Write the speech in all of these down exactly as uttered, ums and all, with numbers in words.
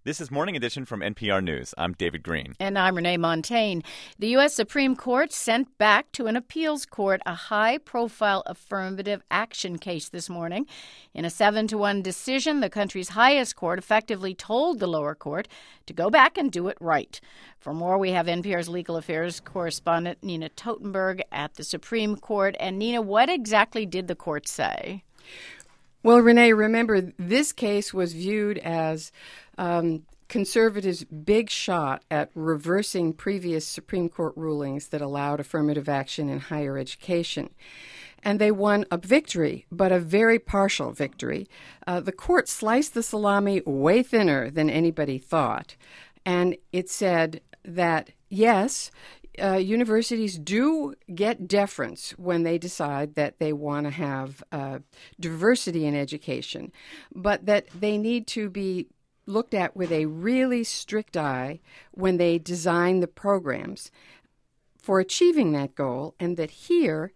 This is Morning Edition from N P R News. I'm David Green. And I'm Renee Montaigne. The U S. Supreme Court sent back to an appeals court a high-profile affirmative action case this morning. In a seven to one decision, the country's highest court effectively told the lower court to go back and do it right. For more, we have N P R's legal affairs correspondent Nina Totenberg at the Supreme Court. And Nina, what exactly did the court say? Well, Renee, remember, this case was viewed as um, conservatives' big shot at reversing previous Supreme Court rulings that allowed affirmative action in higher education. And they won a victory, but a very partial victory. Uh, the court sliced the salami way thinner than anybody thought. And it said that, yes, Uh, universities do get deference when they decide that they want to have uh, diversity in education, but that they need to be looked at with a really strict eye when they design the programs for achieving that goal, and that here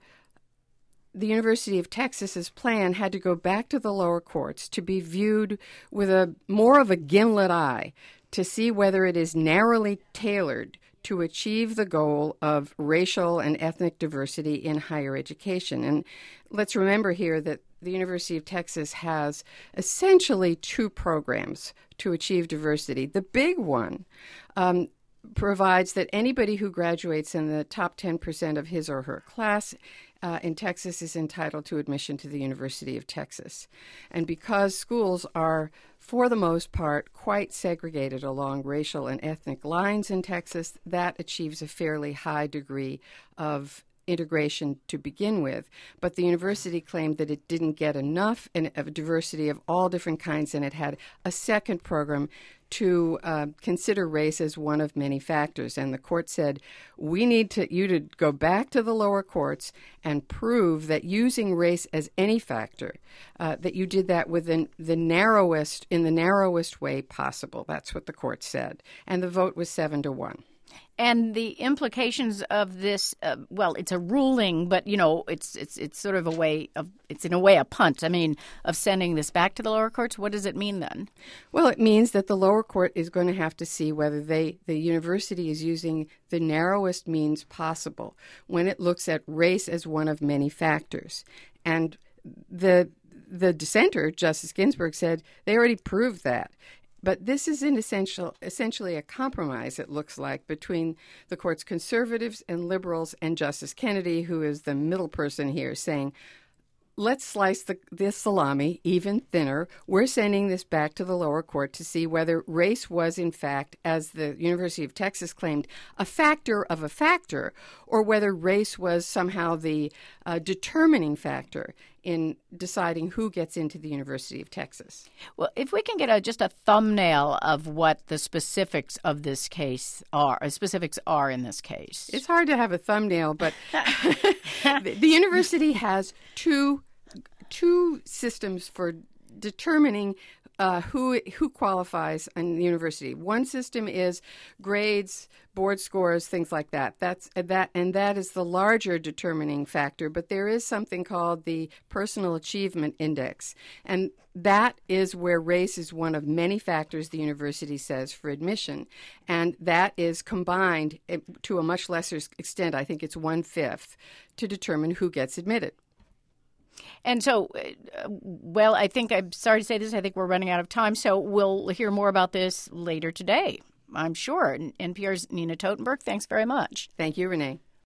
the University of Texas's plan had to go back to the lower courts to be viewed with a more of a gimlet eye to see whether it is narrowly tailored to achieve the goal of racial and ethnic diversity in higher education. And let's remember here that the University of Texas has essentially two programs to achieve diversity. The big one um, provides that anybody who graduates in the top ten percent of his or her class uh, in Texas is entitled to admission to the University of Texas. And because schools are, for the most part, quite segregated along racial and ethnic lines in Texas, that achieves a fairly high degree of integration to begin with. But the university claimed that it didn't get enough in, of diversity of all different kinds, and it had a second program to uh, consider race as one of many factors. And the court said, we need to, you to go back to the lower courts and prove that using race as any factor, uh, that you did that within the narrowest, in the narrowest way possible. That's what the court said. And the vote was seven to one. And the implications of this, uh, well, it's a ruling, but, you know, it's it's it's sort of a way of, it's in a way a punt, I mean, of sending this back to the lower courts. What does it mean then? Well, it means that the lower court is going to have to see whether they, the university is using the narrowest means possible when it looks at race as one of many factors. And the the dissenter, Justice Ginsburg, said they already proved that. But this is an essential, essentially a compromise, it looks like, between the court's conservatives and liberals and Justice Kennedy, who is the middle person here, saying, let's slice the, this salami even thinner. We're sending this back to the lower court to see whether race was, in fact, as the University of Texas claimed, a factor of a factor, or whether race was somehow the uh, determining factor in deciding who gets into the University of Texas. Well, if we can get a, just a thumbnail of what the specifics of this case are, uh, specifics are in this case. It's hard to have a thumbnail, but the, the university has two two systems for determining Uh, who who qualifies in the university. One system is grades, board scores, things like that. That's that, and that is the larger determining factor. But there is something called the Personal Achievement Index, and that is where race is one of many factors the university says for admission, and that is combined to a much lesser extent. I think it's one fifth to determine who gets admitted. And so, uh, well, I think I'm sorry to say this. I think we're running out of time. So we'll hear more about this later today, I'm sure. N P R's Nina Totenberg, thanks very much. Thank you, Renee.